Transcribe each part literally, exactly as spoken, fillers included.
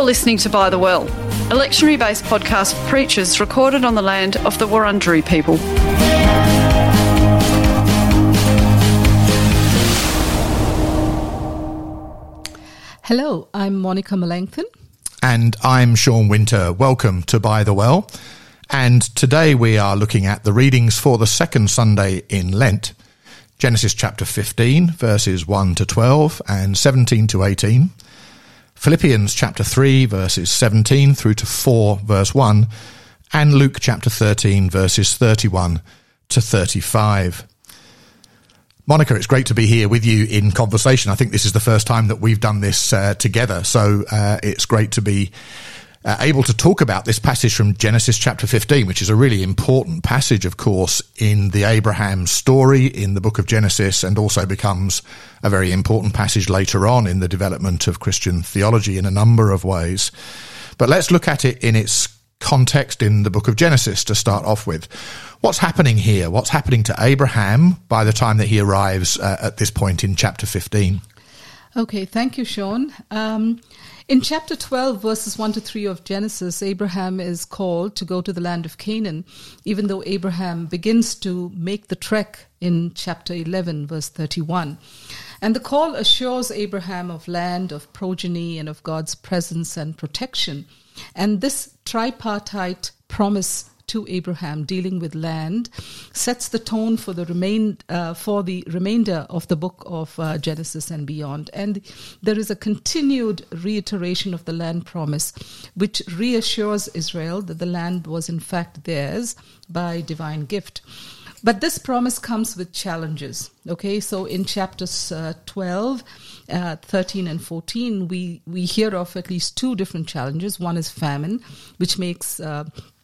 listening to By the Well, a lectionary-based podcast for preachers recorded on the land of the Wurundjeri people. Hello, I'm Monica Melanchthon. And I'm Sean Winter. Welcome to By the Well. And today we are looking at the readings for the second Sunday in Lent. Genesis chapter fifteen, verses one to twelve and seventeen to eighteen. Philippians chapter three, verses seventeen through to four, verse one. And Luke chapter thirteen, verses thirty-one to thirty-five. Monica, it's great to be here with you in conversation. I think this is the first time that we've done this uh, together, so uh, it's great to be uh, able to talk about this passage from Genesis chapter fifteen, which is a really important passage, of course, in the Abraham story in the book of Genesis, and also becomes a very important passage later on in the development of Christian theology in a number of ways. But let's look at it in its context in the book of Genesis to start off with. What's happening here? What's happening to Abraham by the time that he arrives uh, at this point in chapter fifteen? Okay, thank you, Sean. Um, in chapter twelve, verses one to three of Genesis, Abraham is called to go to the land of Canaan, even though Abraham begins to make the trek in chapter eleven, verse thirty-one. And the call assures Abraham of land, of progeny, and of God's presence and protection. And this tripartite promise to Abraham dealing with land sets the tone for the remain uh, for the remainder of the book of uh, Genesis and beyond. And there is a continued reiteration of the land promise, which reassures Israel that the land was in fact theirs by divine gift. But this promise comes with challenges. Okay, so in chapters uh, twelve, uh, thirteen, and fourteen, we, we hear of at least two different challenges. One is famine, which makes uh,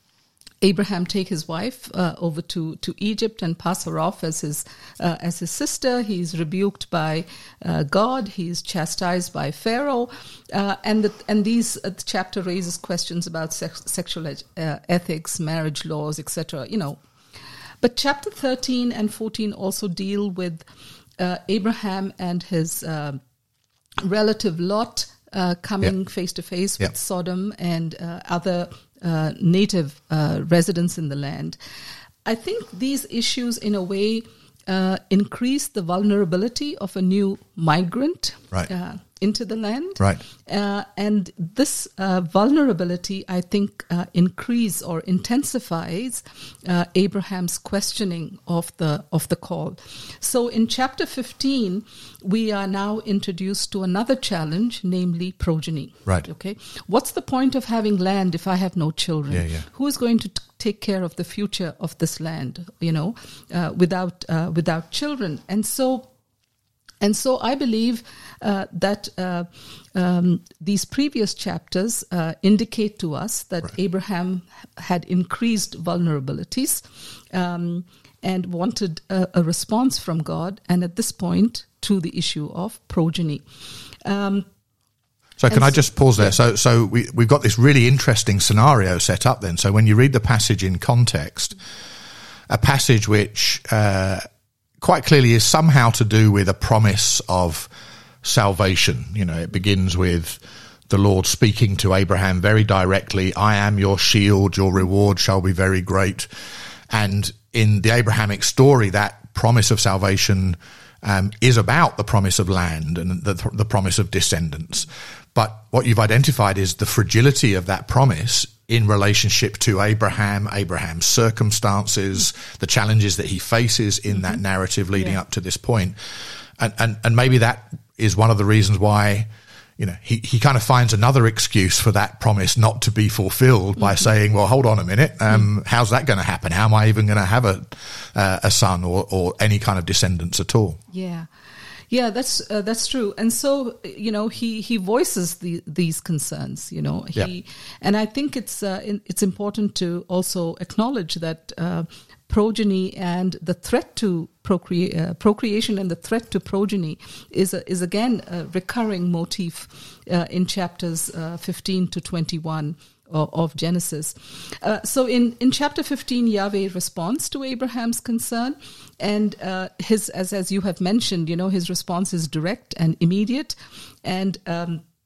Abraham take his wife uh, over to, to Egypt and pass her off as his uh, as his sister. He's rebuked by uh, God. He's chastised by Pharaoh, uh, and the, and these uh, the chapter raises questions about sex, sexual uh, ethics, marriage laws, et cetera. You know. But chapter thirteen and fourteen also deal with uh, Abraham and his uh, relative Lot uh, coming yep. face to face with yep. Sodom and uh, other uh, native uh, residents in the land. I think these issues, in a way, uh, increase the vulnerability of a new migrant right. uh, into the land. Right. Uh, and this uh, vulnerability, I think, uh, increase or intensifies uh, Abraham's questioning of the of the call. So in chapter fifteen, we are now introduced to another challenge, namely progeny. Right. Okay. What's the point of having land if I have no children? Yeah, yeah. Who is going to t- take care of the future of this land, you know, uh, without uh, without children? And so And so I believe uh, that uh, um, these previous chapters uh, indicate to us that right. Abraham had increased vulnerabilities um, and wanted a, a response from God, and at this point to the issue of progeny. Um, so can I just pause there? Yeah. So so we, we've got this really interesting scenario set up then. So when you read the passage in context, a passage which... Uh, quite clearly is somehow to do with a promise of salvation. You know, it begins with the Lord speaking to Abraham very directly, I am your shield, your reward shall be very great. And in the Abrahamic story, that promise of salvation um, is about the promise of land and the, the promise of descendants. But what you've identified is the fragility of that promise in relationship to Abraham, Abraham's circumstances, the challenges that he faces in mm-hmm. that narrative leading yeah. up to this point. And, and, and maybe that is one of the reasons why, you know, he, he kind of finds another excuse for that promise not to be fulfilled by mm-hmm. saying, well, hold on a minute. Um, mm-hmm. How's that going to happen? How am I even going to have a, uh, a son or, or any kind of descendants at all? Yeah. Yeah, that's uh, that's true, and so you know he he voices the, these concerns. You know he, yep. and I think it's uh, in, it's important to also acknowledge that uh, progeny and the threat to procrea- uh, procreation and the threat to progeny is a, is again a recurring motif uh, in chapters uh, fifteen to twenty-one. Of Genesis. Uh, so in, in chapter fifteen, Yahweh responds to Abraham's concern, and uh, his, as as you have mentioned, you know, his response is direct and immediate, and um,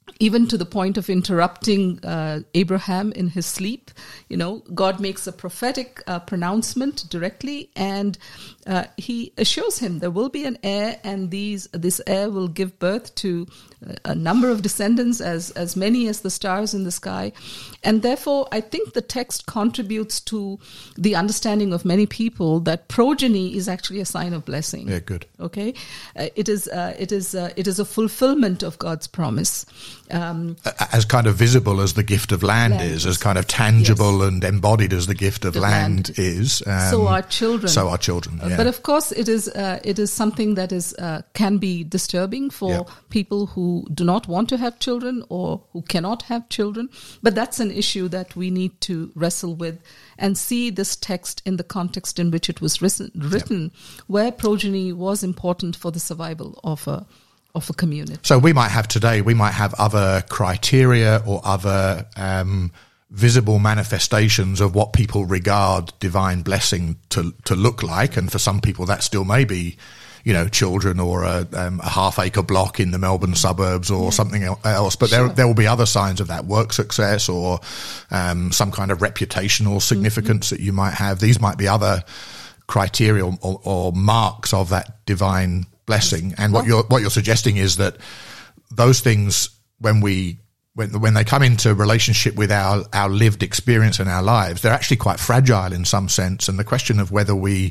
even to the point of interrupting uh, Abraham in his sleep. You know, God makes a prophetic uh, pronouncement directly, and uh, he assures him there will be an heir, and these this heir will give birth to a number of descendants, as as many as the stars in the sky. And therefore, I think the text contributes to the understanding of many people that progeny is actually a sign of blessing. Yeah, good. Okay, uh, it is uh, it is uh, it is a fulfillment of God's promise. Um, as kind of visible as the gift of land, land is, as kind of tangible yes. and embodied as the gift of the land, land is. Um, so are children. So are children. Yeah. Uh, but of course, it is uh, it is something that is uh, can be disturbing for yeah. people who do not want to have children or who cannot have children. But that's an issue that we need to wrestle with and see this text in the context in which it was written, written yeah. where progeny was important for the survival of a of a community. So we might have today, we might have other criteria or other um, visible manifestations of what people regard divine blessing to to look like. And for some people that still may be, you know, children or a, um, a half acre block in the Melbourne suburbs or yeah. something else. But sure. there there will be other signs of that, work success or um, some kind of reputational significance mm-hmm. that you might have. These might be other criteria or, or, or marks of that divine blessing. And what you're what you're suggesting is that those things, when we when when they come into relationship with our our lived experience in our lives, they're actually quite fragile in some sense. And the question of whether we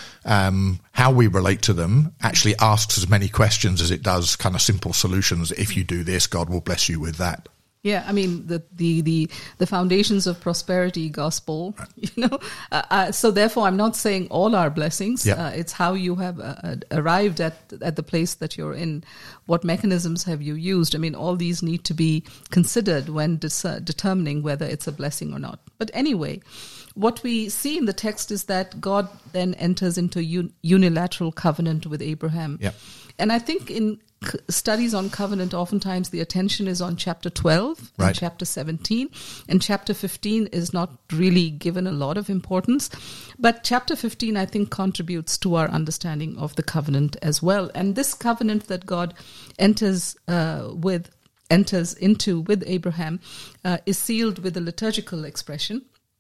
um how we relate to them actually asks as many questions as it does kind of simple solutions. If you do this, God will bless you with that. Yeah, I mean, the the the, the foundations of prosperity gospel, right. you know. Uh, uh, so therefore, I'm not saying all are blessings. Yep. Uh, it's how you have uh, arrived at at the place that you're in. What mechanisms have you used? I mean, all these need to be considered when dis- determining whether it's a blessing or not. But anyway, what we see in the text is that God then enters into un- unilateral covenant with Abraham. Yep. And I think in c- studies on covenant, oftentimes the attention is on chapter twelve right. and chapter seventeen. And chapter fifteen is not really given a lot of importance. But chapter fifteen, I think, contributes to our understanding of the covenant as well. And this covenant that God enters uh, with, enters into with Abraham uh, is sealed with a liturgical expression.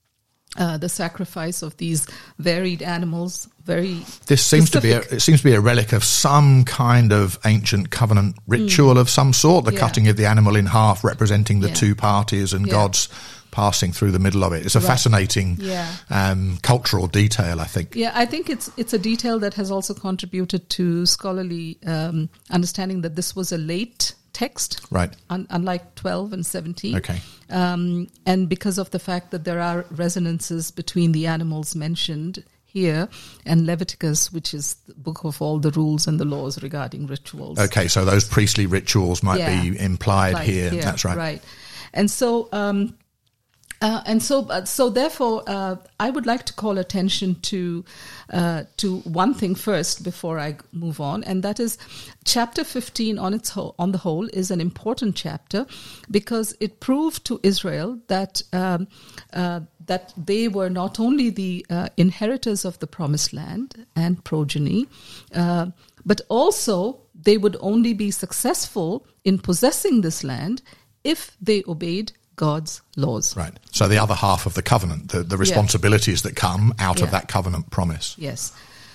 Uh, the sacrifice of these varied animals, very this seems specific. to be a, it seems to be a relic of some kind of ancient covenant ritual mm. of some sort. The yeah. cutting of the animal in half, representing the yeah. two parties, and yeah. God's passing through the middle of it. It's a right. fascinating yeah. um, cultural detail, I think. Yeah, I think it's it's a detail that has also contributed to scholarly um, understanding that this was a late text, right? Un- unlike twelve and seventeen. Okay. Um, and because of the fact that there are resonances between the animals mentioned here and Leviticus, which is the book of all the rules and the laws regarding rituals. Okay, so those priestly rituals might yeah. be implied like here. here. That's right. Right. And so, um, uh, and so, uh, so therefore, uh, I would like to call attention to uh, to one thing first before I move on, and that is chapter fifteen on its whole, on the whole, is an important chapter because it proved to Israel that um, uh, that they were not only the uh, inheritors of the promised land and progeny, uh, but also they would only be successful in possessing this land if they obeyed God's laws. Right. So the other half of the covenant, the, the responsibilities yeah. that come out yeah. of that covenant promise. Yes.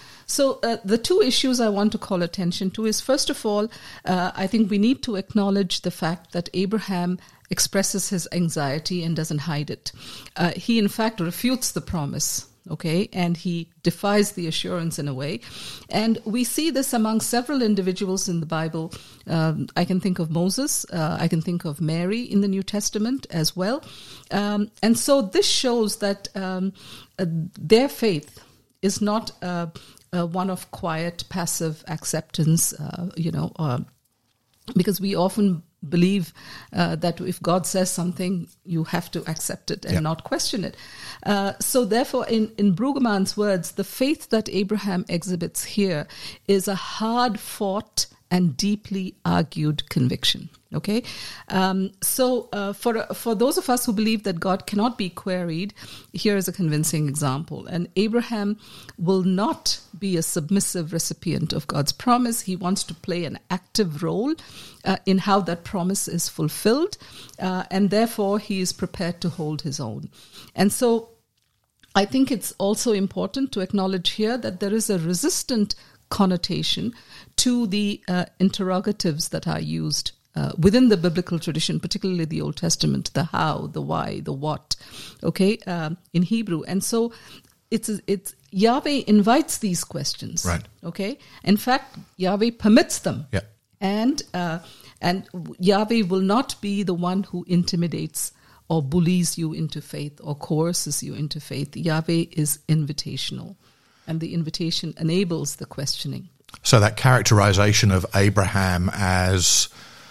So uh, the two issues I want to call attention to is, first of all, uh, I think we need to acknowledge the fact that Abraham expresses his anxiety and doesn't hide it. Uh, he, in fact, refutes the promise. Okay, and he defies the assurance in a way. And we see this among several individuals in the Bible. Um, I can think of Moses. Uh, I can think of Mary in the New Testament as well. Um, and so this shows that um, uh, their faith is not uh, uh, one of quiet, passive acceptance, uh, you know, uh, because we often believe uh, that if God says something, you have to accept it and yep. not question it. Uh, so therefore, in, in Brueggemann's words, the faith that Abraham exhibits here is a hard-fought and deeply argued conviction. Okay, um, so uh, for for those of us who believe that God cannot be queried, here is a convincing example. And Abraham will not be a submissive recipient of God's promise. He wants to play an active role uh, in how that promise is fulfilled, uh, and therefore he is prepared to hold his own. And so I think it's also important to acknowledge here that there is a resistant connotation to the uh, interrogatives that are used Uh, within the biblical tradition, particularly the Old Testament, the how, the why, the what, okay, um, in Hebrew. And so it's it's Yahweh invites these questions, right? Okay, in fact, Yahweh permits them, yeah, and uh, and Yahweh will not be the one who intimidates or bullies you into faith or coerces you into faith. Yahweh is invitational, and the invitation enables the questioning. So that characterization of Abraham as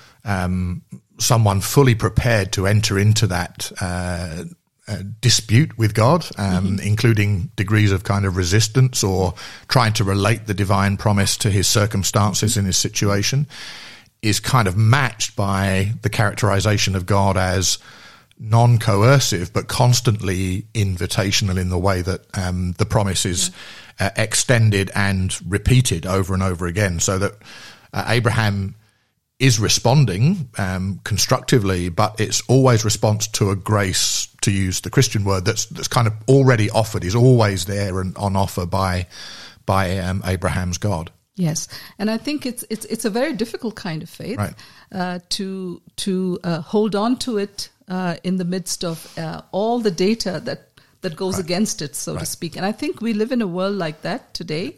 Um, someone fully prepared to enter into that uh, uh, dispute with God, um, mm-hmm. including degrees of kind of resistance or trying to relate the divine promise to his circumstances mm-hmm. in his situation, is kind of matched by the characterization of God as non-coercive but constantly invitational in the way that um, the promise is yeah. uh, extended and repeated over and over again, so that uh, Abraham is responding um, constructively, but it's always response to a grace, to use the Christian word, that's that's kind of already offered, is always there and on offer by by um, Abraham's God. Yes, and I think it's it's it's a very difficult kind of faith, right. uh, to to uh, hold on to it uh, in the midst of uh, all the data that that goes right. against it, so right. to speak. And I think we live in a world like that today,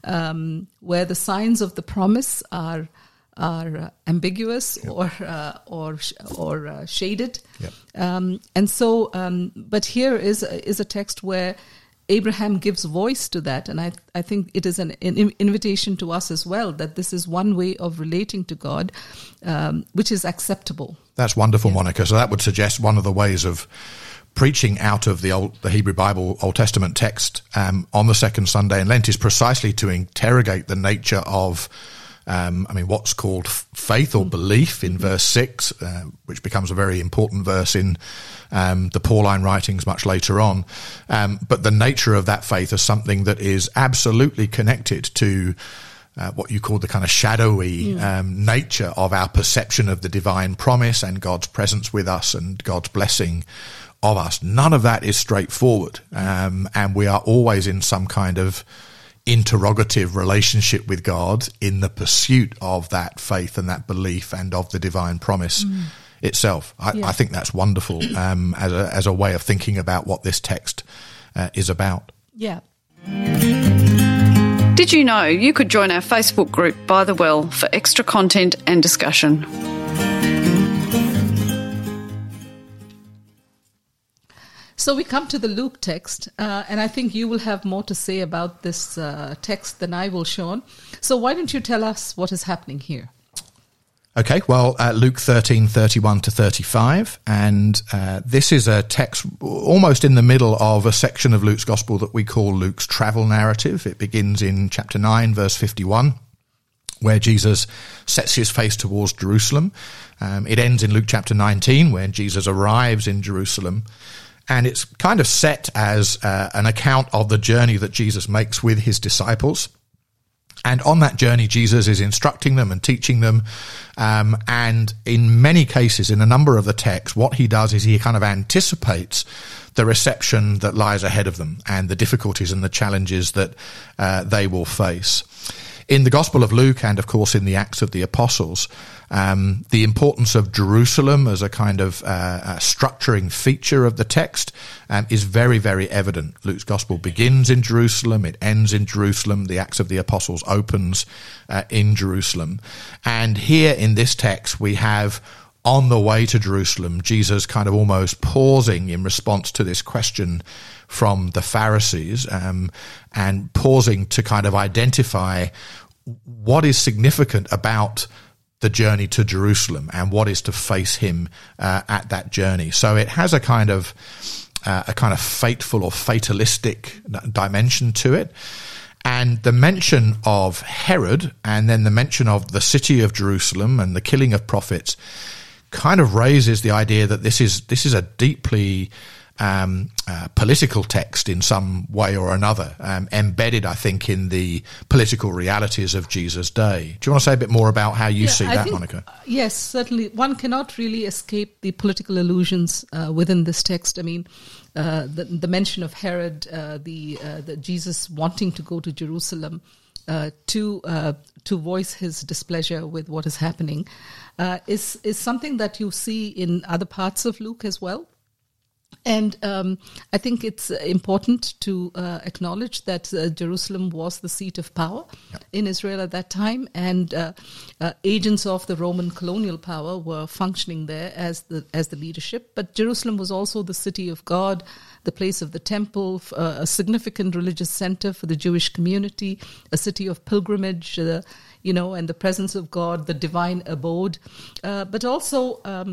um, where the signs of the promise are. are uh, ambiguous yep. or uh, or or uh, shaded, yep. um, and so. Um, but here is a, is a text where Abraham gives voice to that, and I I think it is an, an invitation to us as well, that this is one way of relating to God, um, which is acceptable. That's wonderful, yes. Monica. So that would suggest one of the ways of preaching out of the old, the Hebrew Bible, Old Testament text um, on the second Sunday in Lent is precisely to interrogate the nature of. Um, I mean, what's called faith or belief in verse six, uh, which becomes a very important verse in um, the Pauline writings much later on. Um, but the nature of that faith is something that is absolutely connected to uh, what you call the kind of shadowy yeah. um, nature of our perception of the divine promise and God's presence with us and God's blessing of us. None of that is straightforward, um, and we are always in some kind of interrogative relationship with God in the pursuit of that faith and that belief and of the divine promise mm. itself. I, yeah. I think that's wonderful um, as a as a way of thinking about what this text uh, is about. Yeah. Did you know you could join our Facebook group By the Well for extra content and discussion? So we come to the Luke text, uh, and I think you will have more to say about this uh, text than I will, Sean. So why don't you tell us what is happening here? Okay, well, uh, Luke thirteen, thirty-one to thirty-five, and uh, this is a text almost in the middle of a section of Luke's Gospel that we call Luke's travel narrative. It begins in chapter nine, verse fifty-one, where Jesus sets his face towards Jerusalem. Um, it ends in Luke chapter nineteen, when Jesus arrives in Jerusalem. And it's kind of set as uh, an account of the journey that Jesus makes with his disciples. And on that journey, Jesus is instructing them and teaching them. Um, and in many cases, in a number of the texts, what he does is he kind of anticipates the reception that lies ahead of them and the difficulties and the challenges that uh, they will face. In the Gospel of Luke and, of course, in the Acts of the Apostles, um, the importance of Jerusalem as a kind of uh, a structuring feature of the text um, is very, very evident. Luke's Gospel begins in Jerusalem, it ends in Jerusalem, the Acts of the Apostles opens uh, in Jerusalem. And here in this text we have, on the way to Jerusalem, Jesus kind of almost pausing in response to this question from the Pharisees, um, and pausing to kind of identify what is significant about the journey to Jerusalem and what is to face him uh, at that journey. So it has a kind of uh, a kind of fateful or fatalistic dimension to it. And the mention of Herod and then the mention of the city of Jerusalem and the killing of prophets kind of raises the idea that this is this is a deeply um, uh, political text in some way or another, um, embedded, I think, in the political realities of Jesus' day. Do you want to say a bit more about how you yeah, see I that, think, Monica? Yes, certainly. One cannot really escape the political allusions uh, within this text. I mean, uh, the, the mention of Herod, uh, the, uh, the Jesus wanting to go to Jerusalem uh, to uh, to voice his displeasure with what is happening, uh, is is something that you see in other parts of Luke as well. And um, I think it's important to uh, acknowledge that uh, Jerusalem was the seat of power yep. in Israel at that time, and uh, uh, agents of the Roman colonial power were functioning there as the as the leadership. But Jerusalem was also the city of God, the place of the temple, uh, a significant religious center for the Jewish community, a city of pilgrimage, uh, you know, and the presence of God, the divine abode, uh, but also Um,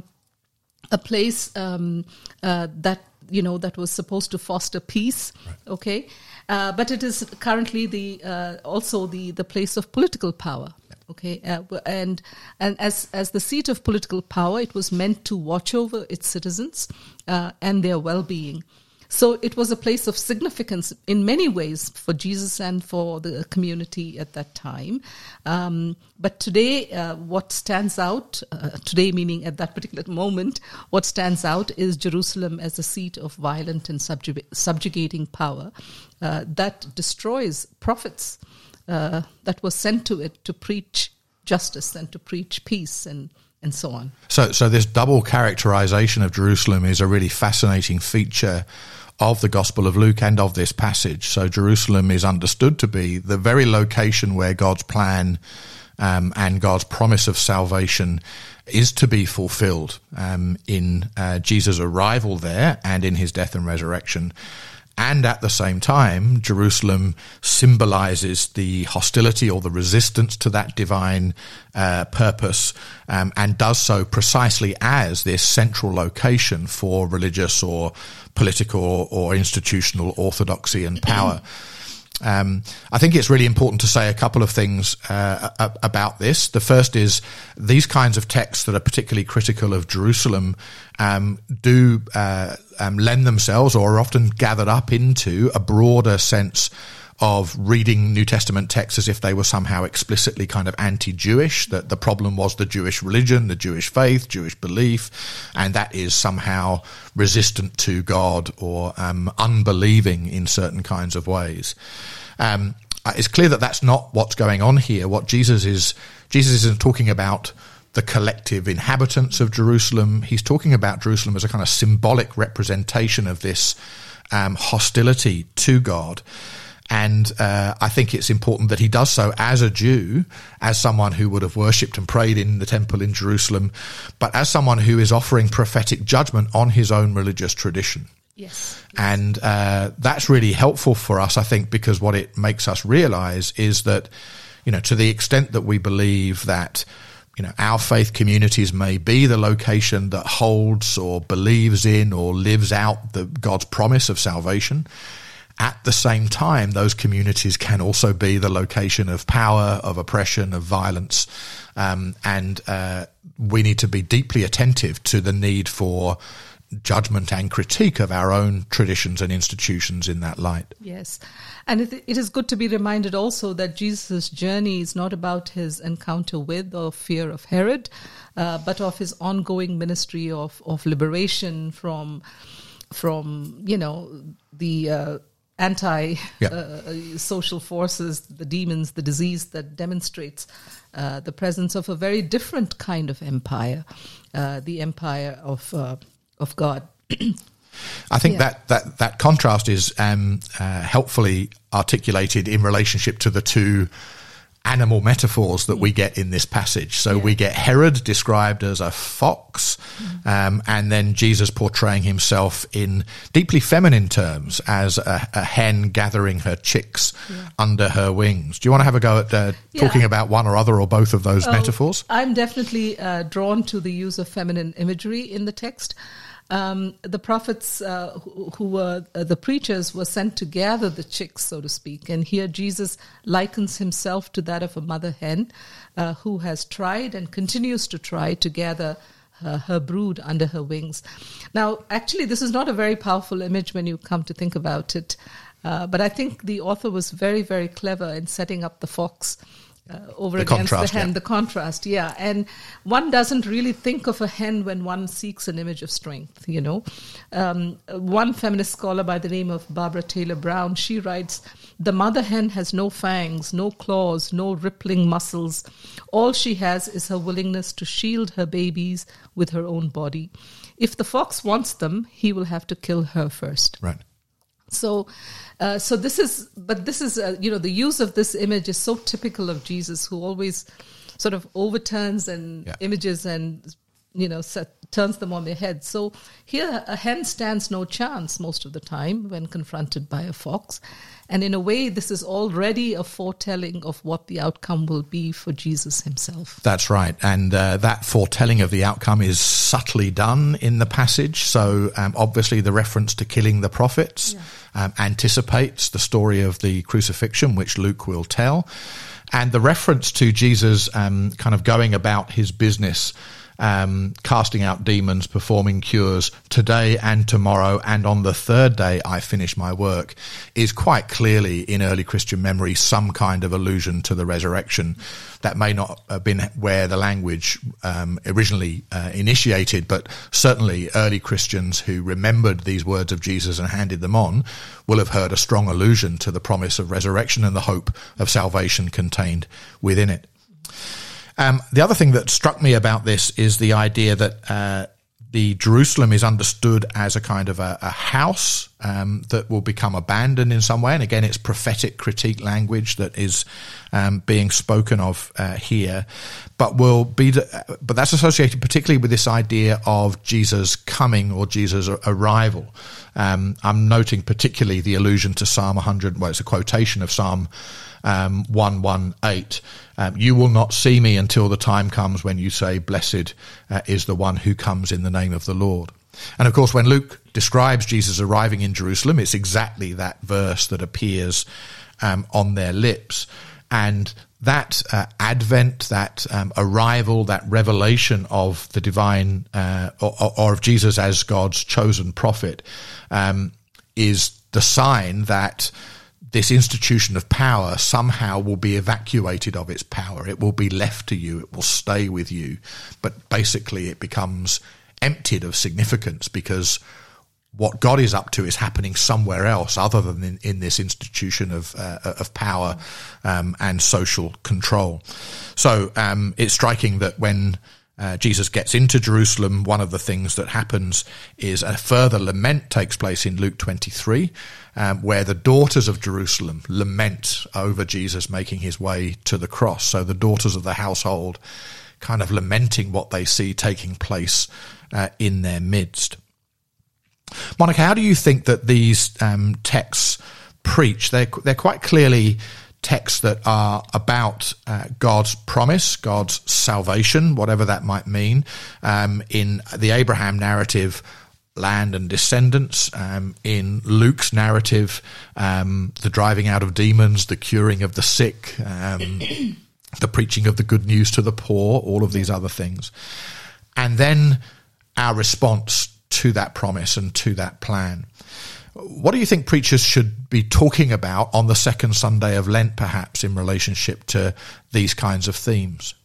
a place um, uh, that, you know, that was supposed to foster peace, right. okay? Uh, but it is currently the uh, also the, the place of political power, okay? Uh, and and as as the seat of political power, it was meant to watch over its citizens uh, and their well-being. So it was a place of significance in many ways for Jesus and for the community at that time. Um, but today, uh, what stands out, uh, today meaning at that particular moment, what stands out is Jerusalem as a seat of violent and subjug- subjugating power uh, that destroys prophets uh, that were sent to it to preach justice and to preach peace and and so on. So, so this double characterization of Jerusalem is a really fascinating feature of the Gospel of Luke and of this passage. So Jerusalem is understood to be the very location where God's plan um, and God's promise of salvation is to be fulfilled um, in uh, Jesus' arrival there and in his death and resurrection. And at the same time, Jerusalem symbolizes the hostility or the resistance to that divine uh, purpose, um, and does so precisely as this central location for religious or political or, or institutional orthodoxy and power. Um, I think it's really important to say a couple of things uh, about this. The first is these kinds of texts that are particularly critical of Jerusalem um, do uh, um, lend themselves or are often gathered up into a broader sense of reading New Testament texts as if they were somehow explicitly kind of anti-Jewish, that the problem was the Jewish religion, the Jewish faith, Jewish belief, and that is somehow resistant to God or um, unbelieving in certain kinds of ways. Um, it's clear that that's not what's going on here. What Jesus is, Jesus isn't talking about the collective inhabitants of Jerusalem. He's talking about Jerusalem as a kind of symbolic representation of this um, hostility to God. And uh, I think it's important that he does so as a Jew, as someone who would have worshipped and prayed in the temple in Jerusalem, but as someone who is offering prophetic judgment on his own religious tradition. Yes. And uh, that's really helpful for us, I think, because what it makes us realize is that, you know, to the extent that we believe that, you know, our faith communities may be the location that holds or believes in or lives out the God's promise of salvation, at the same time, those communities can also be the location of power, of oppression, of violence. Um, and uh, we need to be deeply attentive to the need for judgment and critique of our own traditions and institutions in that light. Yes. And it, it is good to be reminded also that Jesus' journey is not about his encounter with or fear of Herod, uh, but of his ongoing ministry of, of liberation from, from, you know, the uh, anti-social uh, forces, the demons, the disease that demonstrates uh, the presence of a very different kind of empire, uh, the empire of uh, of God. I think yeah. that, that, that contrast is um, uh, helpfully articulated in relationship to the two animal metaphors that we get in this passage. So yeah. we get Herod described as a fox, mm-hmm. um, and then Jesus portraying himself in deeply feminine terms as a, a hen gathering her chicks yeah. under her wings. Do you want to have a go at uh, yeah. talking about one or other or both of those oh, metaphors? I'm definitely uh, drawn to the use of feminine imagery in the text. Um, the prophets uh, who, who were uh, the preachers were sent to gather the chicks, so to speak. And here Jesus likens himself to that of a mother hen uh, who has tried and continues to try to gather uh, her brood under her wings. Now, actually, this is not a very powerful image when you come to think about it. Uh, but I think the author was very, very clever in setting up the fox uh, over the against contrast, the hen, yeah. the contrast, yeah. And one doesn't really think of a hen when one seeks an image of strength, you know. Um, one feminist scholar by the name of Barbara Taylor Brown, she writes, "The mother hen has no fangs, no claws, no rippling muscles. All she has is her willingness to shield her babies with her own body. If the fox wants them, he will have to kill her first." Right. So, uh, so this is, but this is, uh, you know, the use of this image is so typical of Jesus, who always sort of overturns and yeah. images and, you know, set, turns them on their head. So here, a hen stands no chance most of the time when confronted by a fox. And in a way, this is already a foretelling of what the outcome will be for Jesus himself. That's right. And uh, that foretelling of the outcome is subtly done in the passage. So um, obviously the reference to killing the prophets yeah. um, anticipates the story of the crucifixion, which Luke will tell. And the reference to Jesus um, kind of going about his business, Um, casting out demons, performing cures today and tomorrow, and on the third day I finish my work, is quite clearly in early Christian memory some kind of allusion to the resurrection. That may not have been where the language um, originally uh, initiated, but certainly early Christians who remembered these words of Jesus and handed them on will have heard a strong allusion to the promise of resurrection and the hope of salvation contained within it. Um, the other thing that struck me about this is the idea that uh, the Jerusalem is understood as a kind of a, a house um, that will become abandoned in some way. And again, it's prophetic critique language that is um, being spoken of uh, here, but will be. But that's associated particularly with this idea of Jesus coming or Jesus' arrival. Um, I'm noting particularly the allusion to Psalm one hundred. Well, it's a quotation of Psalm Um, one eighteen, um, "You will not see me until the time comes when you say, blessed uh, is the one who comes in the name of the Lord." And of course, when Luke describes Jesus arriving in Jerusalem, it's exactly that verse that appears um, on their lips. And that uh, advent, that um, arrival, that revelation of the divine, uh, or, or of Jesus as God's chosen prophet, um, is the sign that this institution of power somehow will be evacuated of its power. It will be left to you. It will stay with you. But basically it becomes emptied of significance because what God is up to is happening somewhere else other than in, in this institution of uh, of power um, and social control. So um, it's striking that when Uh, Jesus gets into Jerusalem, one of the things that happens is a further lament takes place in Luke twenty-three, um, where the daughters of Jerusalem lament over Jesus making his way to the cross. So the daughters of the household kind of lamenting what they see taking place uh, in their midst. Monica, how do you think that these um, texts preach? They're, they're quite clearly texts that are about uh, God's promise, God's salvation, whatever that might mean. Um, in the Abraham narrative, land and descendants. Um, in Luke's narrative, um, the driving out of demons, the curing of the sick, um, the preaching of the good news to the poor, all of these other things. And then our response to that promise and to that plan. What do you think preachers should be talking about on the second Sunday of Lent, perhaps, in relationship to these kinds of themes?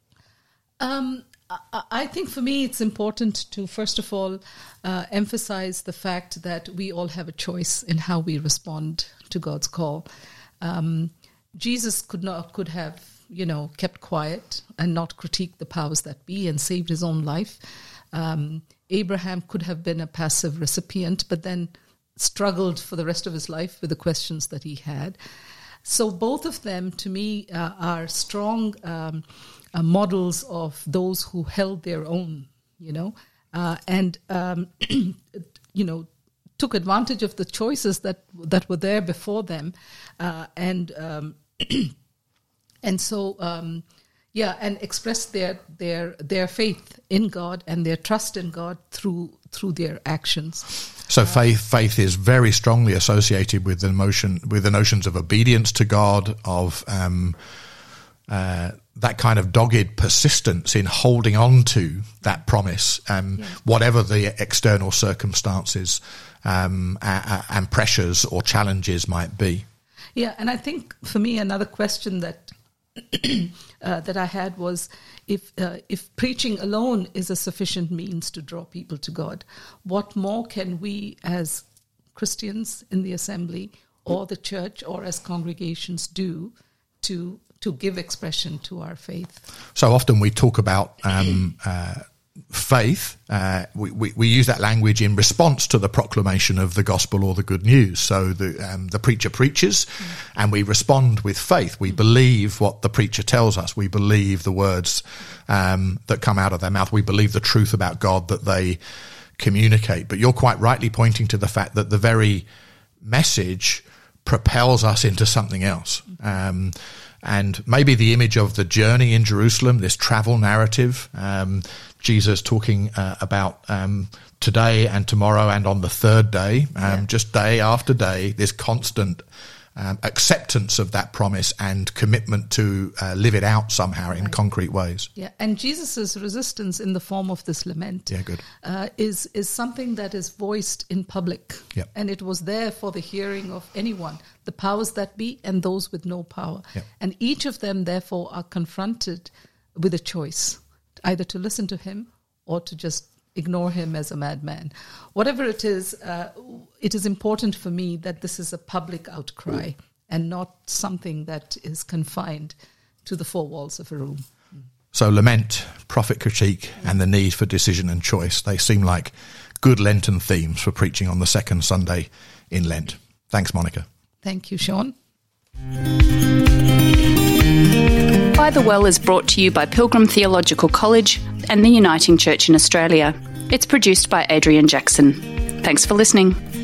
Um, I think for me it's important to, first of all, uh, emphasize the fact that we all have a choice in how we respond to God's call. Um, Jesus could not could have, you know, kept quiet and not critiqued the powers that be and saved his own life. Um, Abraham could have been a passive recipient, but then struggled for the rest of his life with the questions that he had. So both of them, to me, uh, are strong um, uh, models of those who held their own, you know, uh, and, um, you know, took advantage of the choices that that were there before them. Uh, and um, and so, um, Yeah, and express their their their faith in God and their trust in God through through their actions. So faith faith is very strongly associated with the notion with the notions of obedience to God, of um, uh, that kind of dogged persistence in holding on to that promise, um, yeah. whatever the external circumstances um, uh, and pressures or challenges might be. Yeah, and I think for me another question that uh, that I had was if uh, if preaching alone is a sufficient means to draw people to God, what more can we as Christians in the assembly or the church or as congregations do to to give expression to our faith? So often we talk about um, uh, faith. Uh, we, we, we use that language in response to the proclamation of the gospel or the good news. So the um, the preacher preaches, mm. and we respond with faith. We mm. believe what the preacher tells us. We believe the words um, that come out of their mouth. We believe the truth about God that they communicate. But you're quite rightly pointing to the fact that the very message propels us into something else. Um, and maybe the image of the journey in Jerusalem, this travel narrative, um, Jesus talking uh, about um, today and tomorrow and on the third day, um, yeah. just day after day, this constant um, acceptance of that promise and commitment to uh, live it out somehow in right. concrete ways. Yeah, and Jesus's resistance in the form of this lament yeah, good. Uh, is is something that is voiced in public, yep. and it was there for the hearing of anyone, the powers that be and those with no power. Yep. And each of them, therefore, are confronted with a choice, either to listen to him or to just ignore him as a madman. Whatever it is, uh, it is important for me that this is a public outcry and not something that is confined to the four walls of a room. So lament, prophet critique, and the need for decision and choice, they seem like good Lenten themes for preaching on the second Sunday in Lent. Thanks, Monica. Thank you, Sean. By the Well is brought to you by Pilgrim Theological College and the Uniting Church in Australia. It's produced by Adrian Jackson. Thanks for listening.